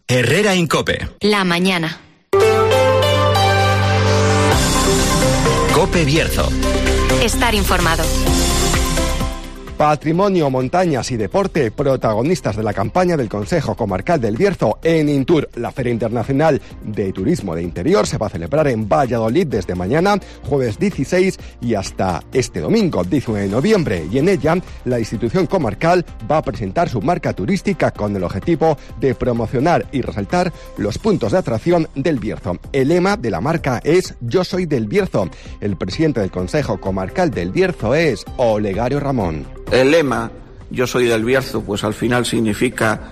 Herrera en COPE. La mañana. COPE Bierzo. Estar informado. Patrimonio, montañas y deporte, protagonistas de la campaña del Consejo Comarcal del Bierzo en Intur. La Feria Internacional de Turismo de Interior se va a celebrar en Valladolid desde mañana, jueves 16, y hasta este domingo, 19 de noviembre. Y en ella, la institución comarcal va a presentar su marca turística con el objetivo de promocionar y resaltar los puntos de atracción del Bierzo. El lema de la marca es Yo soy del Bierzo. El presidente del Consejo Comarcal del Bierzo es Olegario Ramón. El lema, Yo soy del Bierzo, pues al final significa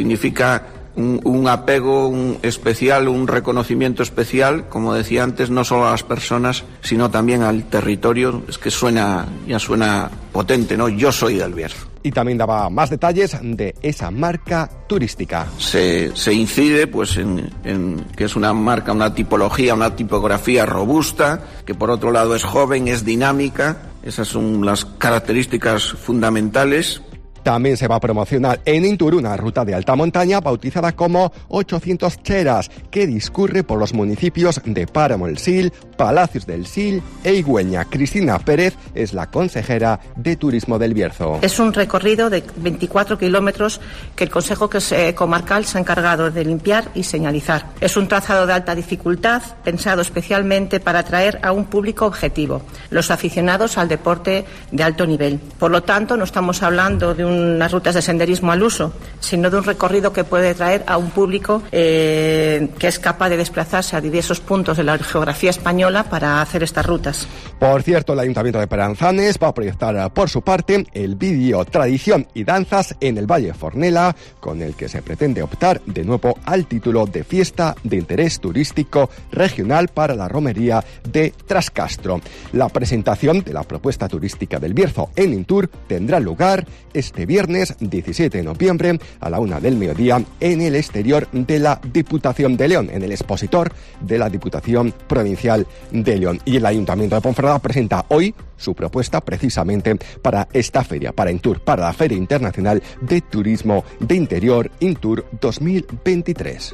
un apego especial, un reconocimiento especial, como decía antes, no solo a las personas, sino también al territorio. Es que suena potente, ¿no? Yo soy del Bierzo. Y también daba más detalles de esa marca turística. Se incide pues en que es una marca, una tipología, una tipografía robusta, que por otro lado es joven, es dinámica. Esas son las características fundamentales. También se va a promocionar en Intur una ruta de alta montaña bautizada como 800 Cheras, que discurre por los municipios de Páramo el Sil, Palacios del Sil e Igüeña. Cristina Pérez es la consejera de Turismo del Bierzo. Es un recorrido de 24 kilómetros que el Consejo Comarcal se ha encargado de limpiar y señalizar. Es un trazado de alta dificultad pensado especialmente para atraer a un público objetivo, los aficionados al deporte de alto nivel. Por lo tanto, no estamos hablando de unas rutas de senderismo al uso, sino de un recorrido que puede traer a un público que es capaz de desplazarse a diversos puntos de la geografía española para hacer estas rutas. Por cierto, el Ayuntamiento de Peranzanes va a proyectar por su parte el vídeo Tradición y Danzas en el Valle Fornela, con el que se pretende optar de nuevo al título de Fiesta de Interés Turístico Regional para la Romería de Trascastro. La presentación de la propuesta turística del Bierzo en Intur tendrá lugar este viernes 17 de noviembre a la 1 del mediodía en el exterior de la Diputación de León, en el expositor de la Diputación Provincial de León. Y el Ayuntamiento de Ponferrada presenta hoy su propuesta precisamente para esta feria, para Intur, para la Feria Internacional de Turismo de Interior Intur 2023.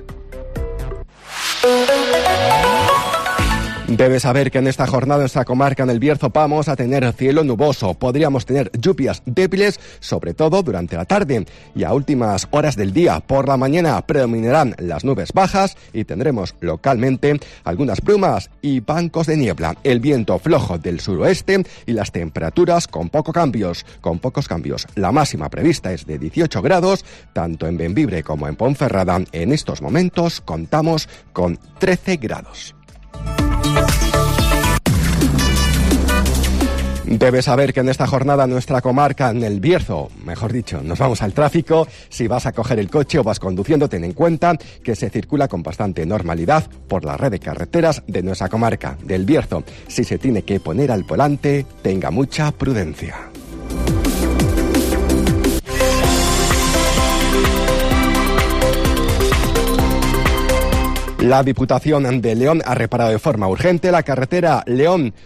Debes saber que en esta jornada en esta comarca, en el Bierzo, vamos a tener cielo nuboso. Podríamos tener lluvias débiles, sobre todo durante la tarde y a últimas horas del día. Por la mañana predominarán las nubes bajas y tendremos localmente algunas brumas y bancos de niebla. El viento flojo del suroeste y las temperaturas con pocos cambios. La máxima prevista es de 18 grados, tanto en Bembibre como en Ponferrada. En estos momentos contamos con 13 grados. Debes saber que en esta jornada nuestra comarca, en el Bierzo, mejor dicho, nos vamos al tráfico. Si vas a coger el coche o vas conduciendo, ten en cuenta que se circula con bastante normalidad por la red de carreteras de nuestra comarca, del Bierzo. Si se tiene que poner al volante, tenga mucha prudencia. La Diputación de León ha reparado de forma urgente la carretera León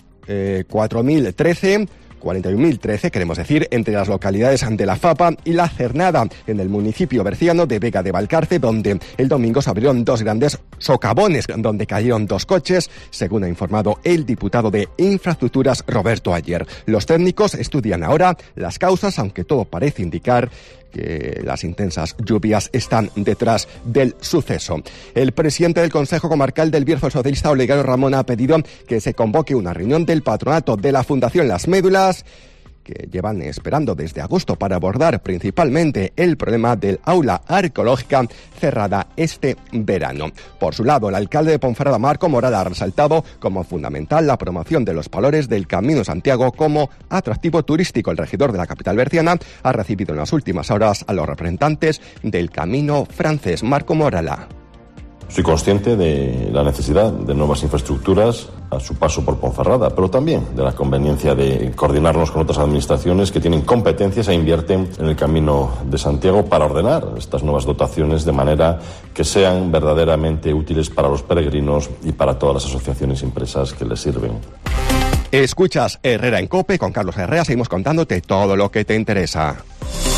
41.013, queremos decir, entre las localidades de La Fapa y La Cernada, en el municipio berciano de Vega de Valcarce, donde el domingo se abrieron dos grandes socavones, donde cayeron dos coches, según ha informado el diputado de Infraestructuras, Roberto Ayer. Los técnicos estudian ahora las causas, aunque todo parece indicar que las intensas lluvias están detrás del suceso. El presidente del Consejo Comarcal del Bierzo, el socialista Olegario Ramón, ha pedido que se convoque una reunión del patronato de la Fundación Las Médulas, que llevan esperando desde agosto para abordar principalmente el problema del aula arqueológica cerrada este verano. Por su lado, el alcalde de Ponferrada, Marco Moral, ha resaltado como fundamental la promoción de los valores del Camino Santiago como atractivo turístico. El regidor de la capital berciana ha recibido en las últimas horas a los representantes del Camino francés. Marco Moral. Soy consciente de la necesidad de nuevas infraestructuras a su paso por Ponferrada, pero también de la conveniencia de coordinarnos con otras administraciones que tienen competencias e invierten en el Camino de Santiago para ordenar estas nuevas dotaciones de manera que sean verdaderamente útiles para los peregrinos y para todas las asociaciones y empresas que les sirven. Escuchas Herrera en COPE con Carlos Herrera. Seguimos contándote todo lo que te interesa.